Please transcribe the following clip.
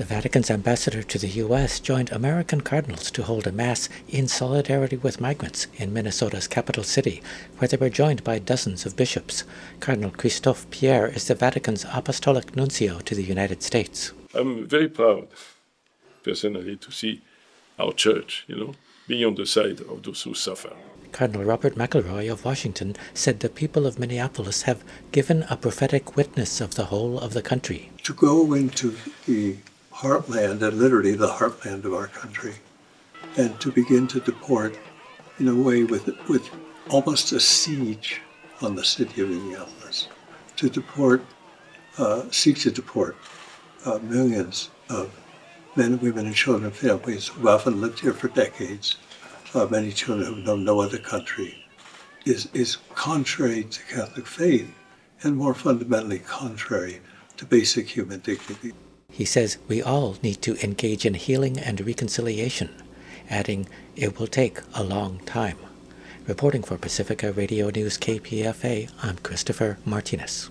The Vatican's ambassador to the U.S. joined American cardinals to hold a mass in solidarity with migrants in Minnesota's capital city, where they were joined by dozens of bishops. Cardinal Christophe Pierre is the Vatican's apostolic nuncio to the United States. I'm very proud, personally, to see our church, being on the side of those who suffer. Cardinal Robert McElroy of Washington said the people of Minneapolis have given a prophetic witness of the whole of the country. To go into the heartland, and literally the heartland of our country, and to begin to deport in a way with almost a siege on the city of Minneapolis, seek to deport millions of men, women, and children and families who often lived here for decades, many children who know no other country, is contrary to Catholic faith and more fundamentally contrary to basic human dignity. He says we all need to engage in healing and reconciliation, adding it will take a long time. Reporting for Pacifica Radio News KPFA, I'm Christopher Martinez.